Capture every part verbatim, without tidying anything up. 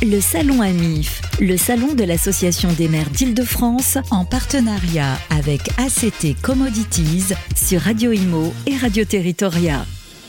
Le Salon AMIF, le salon de l'Association des maires d'Île-de-France, en partenariat avec A C T Commodities sur Radio Imo et Radio Territoria.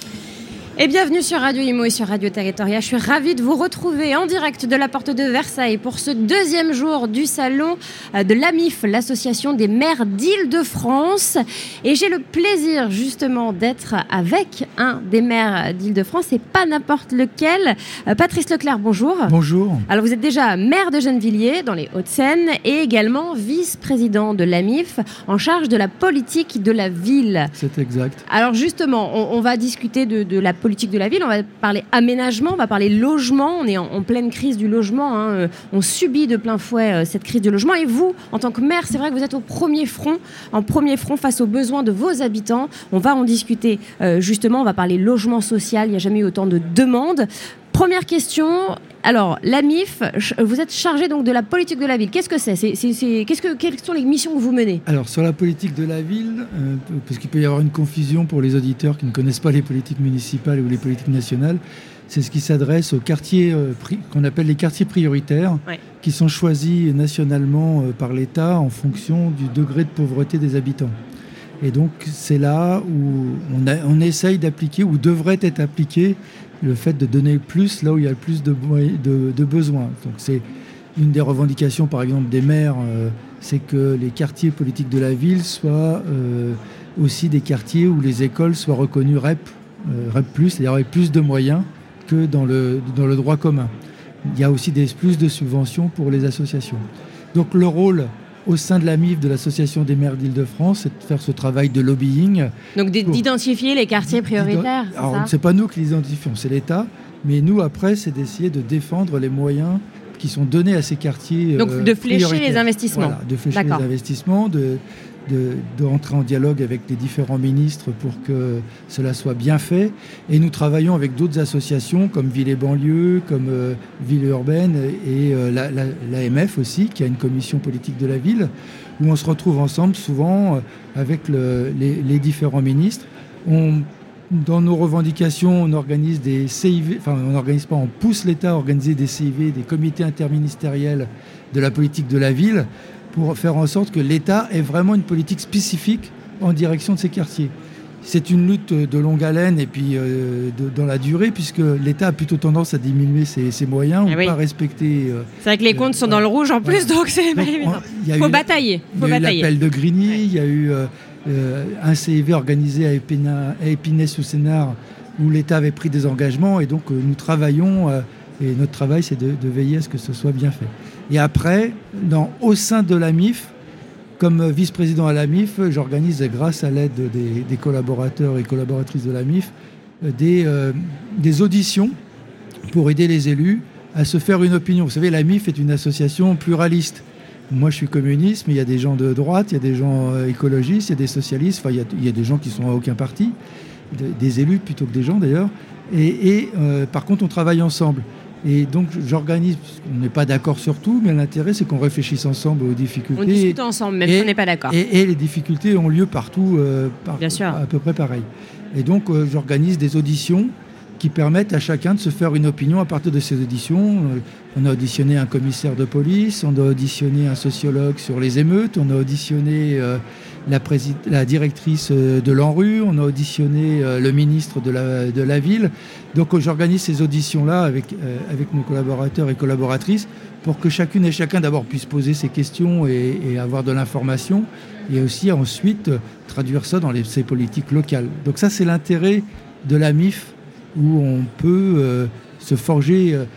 Et bienvenue sur Radio Imo et sur Radio Territoria. Je suis ravie de vous retrouver en direct de la porte de Versailles pour ce deuxième jour du salon de l'AMIF, l'Association des maires d'Île-de-France. Et j'ai le plaisir justement d'être avec un des maires d'Île-de-France et pas n'importe lequel. Patrice Leclerc, bonjour. Bonjour. Alors vous êtes déjà maire de Gennevilliers dans les Hauts-de-Seine et également vice-président de l'AMIF en charge de la politique de la ville. C'est exact. Alors justement, on, on va discuter de, de la politique politique de la ville, on va parler aménagement, on va parler logement, on est en, en pleine crise du logement, hein. On subit de plein fouet euh, cette crise du logement et vous, en tant que maire, c'est vrai que vous êtes au premier front, en premier front face aux besoins de vos habitants. On va en discuter euh, justement, on va parler logement social, il n'y a jamais eu autant de demandes. Première question, alors l'AMIF, vous êtes chargé donc de la politique de la ville. Qu'est-ce que c'est, c'est, c'est, c'est qu'est-ce que, Quelles sont les missions que vous menez? Alors sur la politique de la ville, euh, parce qu'il peut y avoir une confusion pour les auditeurs qui ne connaissent pas les politiques municipales ou les politiques nationales, c'est ce qui s'adresse aux quartiers euh, pri- qu'on appelle les quartiers prioritaires, ouais. qui sont choisis nationalement euh, par l'État en fonction du degré de pauvreté des habitants. Et donc c'est là où on, a, on essaye d'appliquer, ou devrait être appliqué, le fait de donner plus là où il y a le plus de, de, de besoins. Donc c'est une des revendications, par exemple, des maires, euh, c'est que les quartiers politiques de la ville soient euh, aussi des quartiers où les écoles soient reconnues R E P, euh, R E P plus, c'est-à-dire avec plus de moyens que dans le, dans le droit commun. Il y a aussi des, plus de subventions pour les associations. Donc le rôle au sein de l'AMIF, de l'Association des maires d'Île-de-France, c'est de faire ce travail de lobbying. Donc d'identifier les quartiers prioritaires, c'est Alors, ça ? c'est pas nous qui les identifions, c'est l'État. Mais nous, après, c'est d'essayer de défendre les moyens qui sont donnés à ces quartiers. Donc euh, de flécher les investissements. Voilà, de flécher D'accord. les investissements, de, de, de rentrer en dialogue avec les différents ministres pour que cela soit bien fait. Et nous travaillons avec d'autres associations comme Ville et Banlieue, comme euh, Ville Urbaine et euh, la, la, l'A M F aussi, qui a une commission politique de la ville, où on se retrouve ensemble souvent euh, avec le, les, les différents ministres. On, dans nos revendications, on organise des C I V, enfin on n'organise pas, on pousse l'État à organiser des C I V, des comités interministériels de la politique de la ville, pour faire en sorte que l'État ait vraiment une politique spécifique en direction de ces quartiers. C'est une lutte de longue haleine et puis euh, de, dans la durée, puisque l'État a plutôt tendance à diminuer ses, ses moyens, ou oui. pas respecter... Euh, c'est vrai que les comptes euh, sont dans le rouge en plus, ouais. donc c'est pas évident. Il faut batailler. Il y a eu l'appel de Grigny, ouais. il y a eu euh, euh, un C I V organisé à, Épina, à Épinay-sous-Sénart, où l'État avait pris des engagements, et donc euh, nous travaillons... Euh, Et notre travail, c'est de, de veiller à ce que ce soit bien fait. Et après, dans, au sein de l'AMIF, comme vice-président à l'AMIF, j'organise, grâce à l'aide des, des collaborateurs et collaboratrices de l'AMIF, des, euh, des auditions pour aider les élus à se faire une opinion. Vous savez, l'AMIF est une association pluraliste. Moi, je suis communiste, mais il y a des gens de droite, il y a des gens écologistes, il y a des socialistes, enfin, il y a, il y a des gens qui sont à aucun parti, de, des élus plutôt que des gens d'ailleurs. Et, et euh, par contre, on travaille ensemble. Et donc j'organise, on n'est pas d'accord sur tout, mais l'intérêt c'est qu'on réfléchisse ensemble aux difficultés. On discute ensemble, même si on n'est pas d'accord. Et, et les difficultés ont lieu partout, euh, par, Bien sûr. à peu près pareil. Et donc euh, j'organise des auditions qui permettent à chacun de se faire une opinion à partir de ces auditions. On a auditionné un commissaire de police, on a auditionné un sociologue sur les émeutes, on a auditionné euh, la, présid- la directrice de l'ANRU, on a auditionné euh, le ministre de la, de la ville. Donc j'organise ces auditions-là avec, euh, avec nos collaborateurs et collaboratrices pour que chacune et chacun d'abord puisse poser ses questions et, et avoir de l'information, et aussi ensuite euh, traduire ça dans les, ces politiques locales. Donc ça, c'est l'intérêt de l'AMIF, où on peut euh, se forger euh,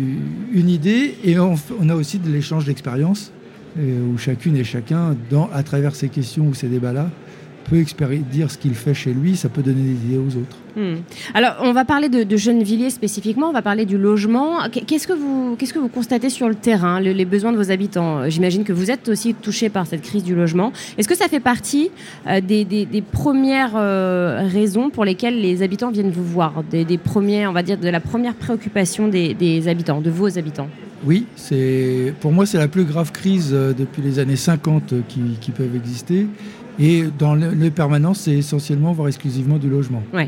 une idée, et on, on a aussi de l'échange d'expériences, euh, où chacune et chacun, dans, à travers ces questions ou ces débats-là, peut expéri- dire ce qu'il fait chez lui, ça peut donner des idées aux autres. Hmm. Alors, on va parler de, de Gennevilliers spécifiquement, on va parler du logement. Qu'est-ce que vous, qu'est-ce que vous constatez sur le terrain, le, les besoins de vos habitants ? J'imagine que vous êtes aussi touchés par cette crise du logement. Est-ce que ça fait partie euh, des, des, des premières euh, raisons pour lesquelles les habitants viennent vous voir, des, des premiers, on va dire, de la première préoccupation des, des habitants, de vos habitants ? Oui, c'est, pour moi, c'est la plus grave crise euh, depuis les années cinquante euh, qui, qui peuvent exister. Et dans le, les permanences, c'est essentiellement, voire exclusivement, du logement. Ouais.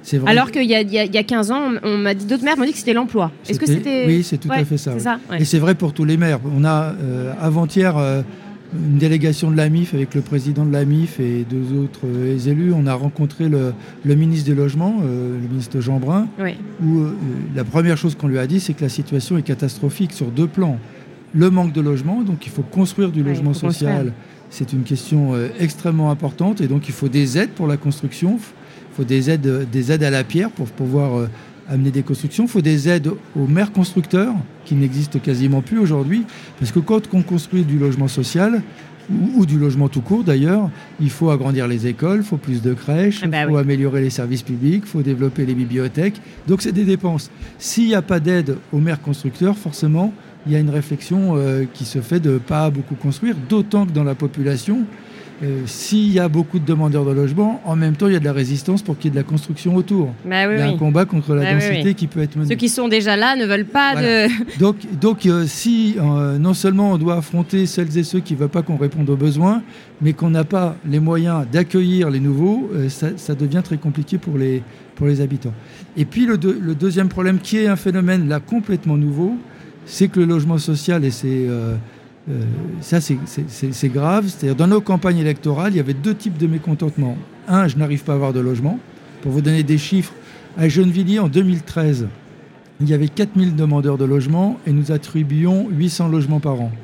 C'est vrai. Alors qu'il y a, il y a, il y a quinze ans, on, on m'a dit, d'autres maires m'ont dit que c'était l'emploi. Est-ce que c'était... Oui, c'est tout ouais, à fait ça. C'est oui. ça ouais. Et c'est vrai pour tous les maires. On a euh, avant-hier euh, une délégation de l'A M I F avec le président de l'A M I F et deux autres euh, élus. On a rencontré le, le ministre des Logements, euh, le ministre Jeanbrun, oui. où euh, la première chose qu'on lui a dit, c'est que la situation est catastrophique sur deux plans. Le manque de logement, donc il faut construire du ouais, logement social. Construire. C'est une question euh, extrêmement importante et donc il faut des aides pour la construction. Il faut des aides, des aides à la pierre pour pouvoir euh, amener des constructions. Il faut des aides aux maires constructeurs qui n'existent quasiment plus aujourd'hui. Parce que quand on construit du logement social, ou, ou du logement tout court d'ailleurs, il faut agrandir les écoles, il faut plus de crèches, il ah bah faut oui. améliorer les services publics, il faut développer les bibliothèques. Donc c'est des dépenses. S'il n'y a pas d'aide aux maires constructeurs, forcément, il y a une réflexion euh, qui se fait de ne pas beaucoup construire, d'autant que dans la population, Euh, s'il y a beaucoup de demandeurs de logement, en même temps, il y a de la résistance pour qu'il y ait de la construction autour. Bah oui, il y a oui. un combat contre la bah densité oui, oui. qui peut être mené. Ceux qui sont déjà là ne veulent pas voilà. de... Donc, donc euh, si euh, non seulement on doit affronter celles et ceux qui ne veulent pas qu'on réponde aux besoins, mais qu'on n'a pas les moyens d'accueillir les nouveaux, euh, ça, ça devient très compliqué pour les, pour les habitants. Et puis le, de, le deuxième problème, qui est un phénomène là complètement nouveau, c'est que le logement social, et c'est... Euh, Euh, ça, c'est, c'est, c'est, c'est grave. C'est-à-dire, dans nos campagnes électorales, il y avait deux types de mécontentement. Un, je n'arrive pas à avoir de logement. Pour vous donner des chiffres, à Gennevilliers, en deux mille treize, il y avait quatre mille demandeurs de logement et nous attribuions huit cents logements par an.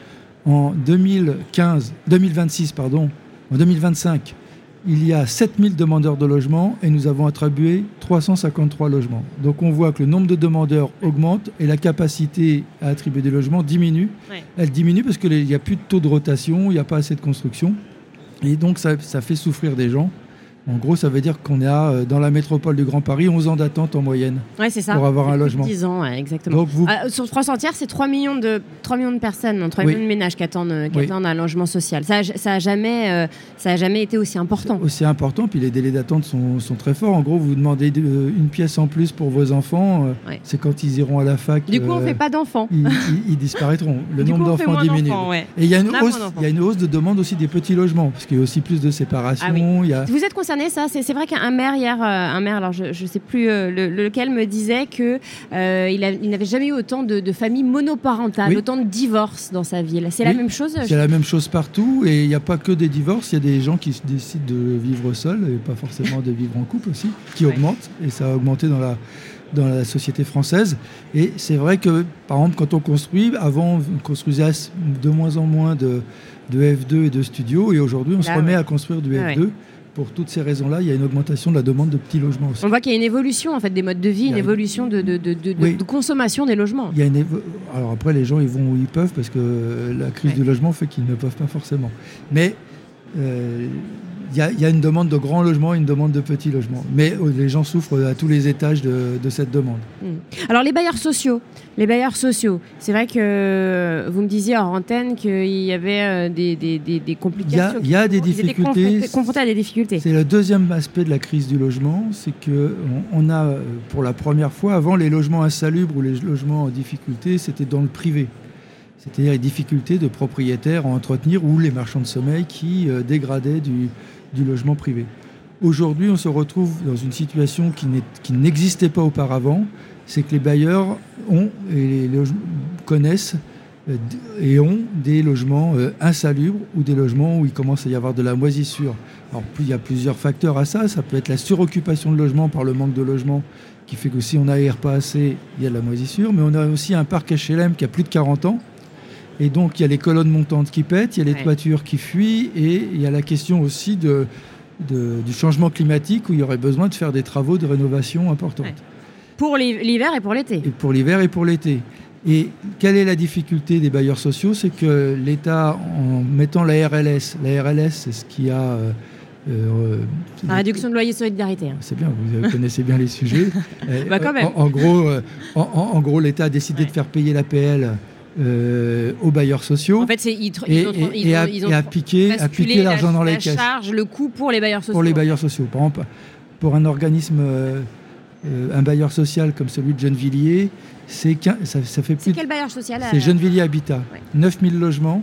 En deux mille quinze, deux mille vingt-six, pardon, en deux mille vingt-cinq, il y a sept mille demandeurs de logement et nous avons attribué trois cent cinquante-trois logements. Donc on voit que le nombre de demandeurs augmente et la capacité à attribuer des logements diminue. Ouais. Elle diminue parce qu'il n'y a plus de taux de rotation, il n'y a pas assez de construction. Et donc ça, ça fait souffrir des gens. En gros, ça veut dire qu'on a, dans la métropole du Grand Paris, onze ans d'attente en moyenne ouais, c'est ça. pour avoir un logement. dix ans, ouais, exactement. Donc vous... euh, sur trois cents tiers, c'est trois millions de, trois millions de personnes, trois oui. millions de ménages qui attendent, qui oui. attendent un logement social. Ça n'a ça a jamais, euh, ça a jamais été aussi important. C'est aussi important, puis les délais d'attente sont, sont très forts. En gros, vous demandez de, une pièce en plus pour vos enfants, euh, ouais. c'est quand ils iront à la fac. Du coup, euh, on ne fait pas d'enfants. Ils, ils, ils disparaîtront. Le du nombre coup, d'enfants diminue. Ouais. Et il y, a une hausse, il y a une hausse de demande aussi des petits logements, parce qu'il y a aussi plus de séparation. Ah oui. il y a... Vous êtes concerné, ça c'est, c'est vrai qu'un un maire hier, euh, un maire, alors je ne sais plus euh, le, lequel, me disait qu'il euh, il n'avait jamais eu autant de, de familles monoparentales, oui. autant de divorces dans sa ville. C'est oui. la même chose C'est je... la même chose partout et il n'y a pas que des divorces, il y a des gens qui décident de vivre seuls et pas forcément de vivre en couple aussi, qui ouais. augmentent et ça a augmenté dans la, dans la société française. Et c'est vrai que, par exemple, quand on construit, avant on construisait de moins en moins de, de F deux et de studios et aujourd'hui on Là, se remet ouais. à construire du ah, F deux. Ouais. Pour toutes ces raisons-là, il y a une augmentation de la demande de petits logements aussi. On voit qu'il y a une évolution en fait, des modes de vie, une, une évolution de, de, de, de, oui. de consommation des logements. Il y a une évo... Alors après, les gens ils vont où ils peuvent parce que la crise ouais. du logement fait qu'ils ne peuvent pas forcément. Mais euh, il y a, il y a une demande de grands logements et une demande de petits logements. Mais les gens souffrent à tous les étages de, de cette demande. Mmh. Alors les bailleurs sociaux, les bailleurs sociaux, c'est vrai que vous me disiez hors antenne qu'il y avait des, des, des, des complications. Il y a, il y a des difficultés. Ils étaient confrontés à des difficultés. C'est le deuxième aspect de la crise du logement, c'est qu'on on a pour la première fois, avant les logements insalubres ou les logements en difficulté, c'était dans le privé. C'est-à-dire les difficultés de propriétaires à entretenir ou les marchands de sommeil qui euh, dégradaient du, du logement privé. Aujourd'hui, on se retrouve dans une situation qui, n'est, qui n'existait pas auparavant, c'est que les bailleurs ont et les log- connaissent euh, et ont des logements euh, insalubres ou des logements où il commence à y avoir de la moisissure. Alors, il y a plusieurs facteurs à ça. Ça peut être la suroccupation de logements par le manque de logements qui fait que si on n'aère pas assez, il y a de la moisissure. Mais on a aussi un parc H L M qui a plus de quarante ans. Et donc, il y a les colonnes montantes qui pètent, il y a les ouais. toitures qui fuient, et il y a la question aussi de, de, du changement climatique où il y aurait besoin de faire des travaux de rénovation importants. Ouais. Pour l'hiver et pour l'été. Et pour l'hiver et pour l'été. Et quelle est la difficulté des bailleurs sociaux ? C'est que l'État, en mettant la R L S, la R L S, c'est ce qui a... Euh, euh, la réduction de loyer solidarité. Hein. C'est bien, vous connaissez bien les sujets. bah quand même. En, en, gros, euh, en, en gros, l'État a décidé ouais. de faire payer l'A P L Euh, aux bailleurs sociaux. En fait, c'est, ils, et, ils ont, et, ils et, ont, à, ils ont et appliquer, appliquer l'argent la, dans les la caisses. La charge, le coût pour les bailleurs sociaux. Pour les bailleurs sociaux. Par exemple, pour un organisme, euh, un bailleur social comme celui de Gennevilliers, c'est ça, ça fait plus. C'est quel bailleur social ? C'est Gennevilliers Habitat. Ouais. neuf mille logements.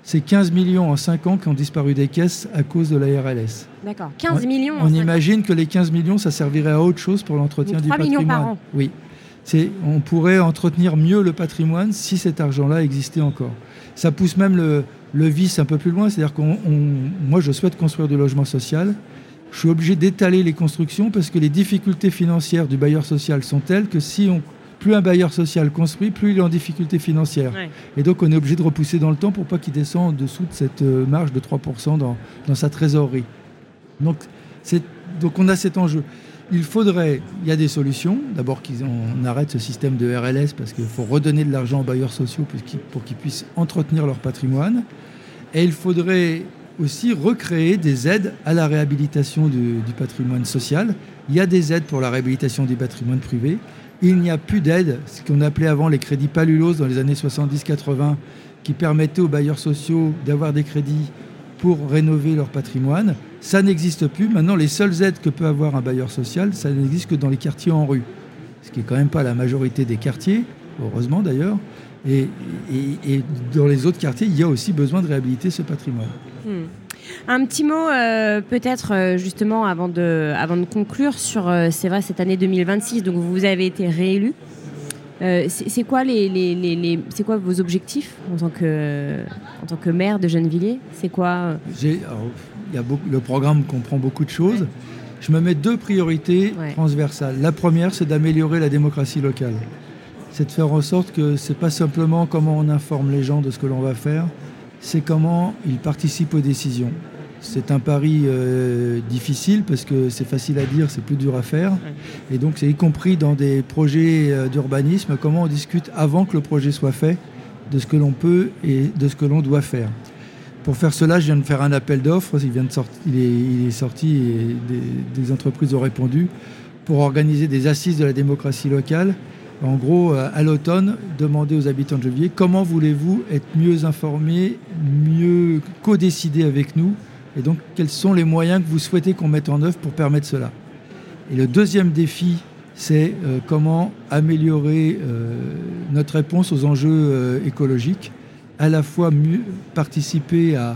c'est quinze millions en cinq ans qui ont disparu des caisses à cause de la R L S. D'accord, quinze on, millions en On cinq imagine ans. que les quinze millions, ça servirait à autre chose pour l'entretien Donc du trois patrimoine. millions par an. Oui. C'est, on pourrait entretenir mieux le patrimoine si cet argent-là existait encore. Ça pousse même le, le vice un peu plus loin, c'est-à-dire qu'on, on, moi je souhaite construire du logement social. Je suis obligé d'étaler les constructions parce que les difficultés financières du bailleur social sont telles que si on plus un bailleur social construit, plus il est en difficulté financière. Ouais. Et donc, on est obligé de repousser dans le temps pour pas qu'il descende en dessous de cette marge de trois pour cent dans, dans sa trésorerie. Donc, c'est, donc, on a cet enjeu. Il faudrait, il y a des solutions. D'abord, qu'on arrête ce système de R L S parce qu'il faut redonner de l'argent aux bailleurs sociaux pour qu'ils, pour qu'ils puissent entretenir leur patrimoine. Et il faudrait aussi recréer des aides à la réhabilitation du, du patrimoine social. Il y a des aides pour la réhabilitation du patrimoine privé. Il n'y a plus d'aide, ce qu'on appelait avant les crédits Palulos dans les années soixante-dix quatre-vingts, qui permettaient aux bailleurs sociaux d'avoir des crédits pour rénover leur patrimoine. Ça n'existe plus. Maintenant, les seules aides que peut avoir un bailleur social, ça n'existe que dans les quartiers en rue, ce qui n'est quand même pas la majorité des quartiers, heureusement d'ailleurs. Et, et, et dans les autres quartiers, il y a aussi besoin de réhabiliter ce patrimoine. Hmm. Un petit mot euh, peut-être euh, justement avant de, avant de conclure sur euh, c'est vrai cette année deux mille vingt-six, donc vous avez été réélu. Euh, c'est, c'est, quoi les, les, les, les, c'est quoi vos objectifs en tant que, en tant que maire de Gennevilliers? C'est quoi euh... J'ai, alors, y a beaucoup, le programme comprend beaucoup de choses. Ouais. Je me mets deux priorités ouais. transversales. La première, c'est d'améliorer la démocratie locale. C'est de faire en sorte que c'est pas simplement comment on informe les gens de ce que l'on va faire, c'est comment ils participent aux décisions. C'est un pari euh, difficile parce que c'est facile à dire, c'est plus dur à faire. Et donc c'est y compris dans des projets euh, d'urbanisme, comment on discute avant que le projet soit fait de ce que l'on peut et de ce que l'on doit faire. Pour faire cela, je viens de faire un appel d'offres, il, vient de sorti, il, est, il est sorti et des, des entreprises ont répondu pour organiser des assises de la démocratie locale. En gros, à l'automne, demandez aux habitants de Gennevilliers comment voulez-vous être mieux informés, mieux co-décider avec nous, et donc quels sont les moyens que vous souhaitez qu'on mette en œuvre pour permettre cela. Et le deuxième défi, c'est euh, comment améliorer euh, notre réponse aux enjeux euh, écologiques, à la fois mieux participer à,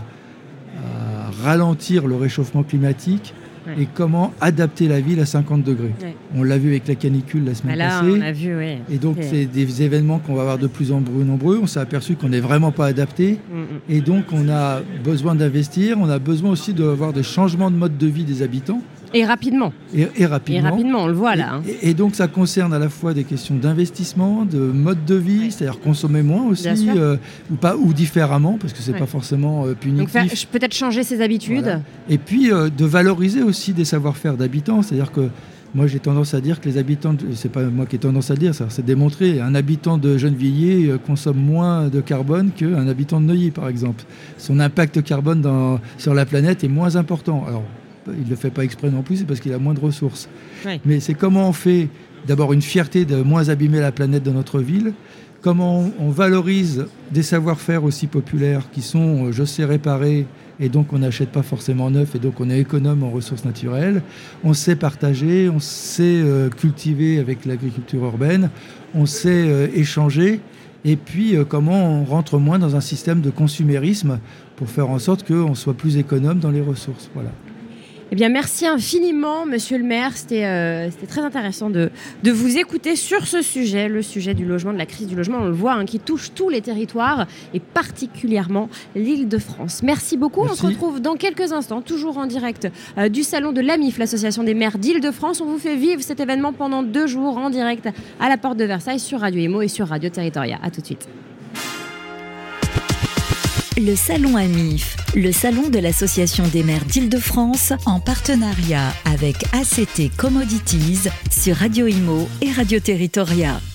à ralentir le réchauffement climatique, ouais. et comment adapter la ville à cinquante degrés. Ouais. On l'a vu avec la canicule la semaine là, passée. On l'a vu, ouais. Et donc, okay. c'est des événements qu'on va avoir de plus en plus nombreux. On s'est aperçu qu'on n'est vraiment pas adapté. Mm-hmm. Et donc, on a besoin d'investir. On a besoin aussi d'avoir des changements de mode de vie des habitants. Et rapidement. Et, et rapidement. Et rapidement, on le voit là. Hein. Et, et donc, ça concerne à la fois des questions d'investissement, de mode de vie, ouais. c'est-à-dire consommer moins aussi, euh, ou, pas, ou différemment, parce que ce n'est ouais. pas forcément euh, punitif. Donc, faire, peut-être changer ses habitudes. Voilà. Et puis, euh, de valoriser aussi des savoir-faire d'habitants. C'est-à-dire que moi, j'ai tendance à dire que les habitants, de, c'est pas moi qui ai tendance à le dire, ça, c'est démontré, un habitant de Gennevilliers euh, consomme moins de carbone qu'un habitant de Neuilly, par exemple. Son impact carbone dans, sur la planète est moins important. Alors, il ne le fait pas exprès non plus, c'est parce qu'il a moins de ressources. Oui. Mais c'est comment on fait d'abord une fierté de moins abîmer la planète dans notre ville, comment on, on valorise des savoir-faire aussi populaires qui sont, je sais réparer, et donc on n'achète pas forcément neuf, et donc on est économe en ressources naturelles. On sait partager, on sait euh, cultiver avec l'agriculture urbaine, on sait euh, échanger, et puis euh, comment on rentre moins dans un système de consumérisme pour faire en sorte qu'on soit plus économe dans les ressources. Voilà. Eh bien, merci infiniment, monsieur le maire. C'était, euh, c'était très intéressant de, de vous écouter sur ce sujet, le sujet du logement, de la crise du logement, on le voit, hein, qui touche tous les territoires et particulièrement l'Île-de-France. Merci beaucoup. Merci. On se retrouve dans quelques instants, toujours en direct euh, du salon de l'A M I F, l'association des maires d'Île-de-France. On vous fait vivre cet événement pendant deux jours en direct à la Porte de Versailles sur Radio Imo et sur Radio Territoria. À tout de suite. Le salon A M I F, le salon de l'association des maires d'Île-de-France, en partenariat avec A C T Commodities sur Radio Imo et Radio Territoria.